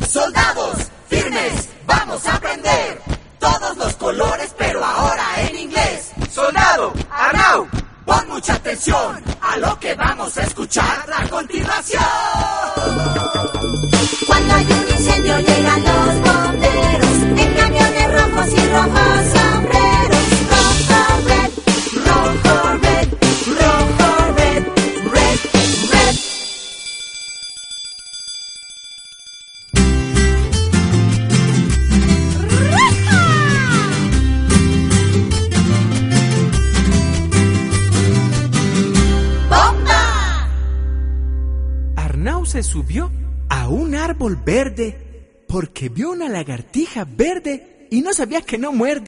Soldados, firmes, vamos a aprender todos los colores, pero ahora en inglés. Soldado, Arnau, pon mucha atención a lo que vamos a escuchar a continuación. Cuando hay un incendio llegan los bomberos en camiones rojos y rojos sombreros. Rojo, red, rojo, red, rojo, red, red, red. ¡Bomba! Arnau se subió a un árbol verde porque vio una lagartija verde y no sabía que no muerde.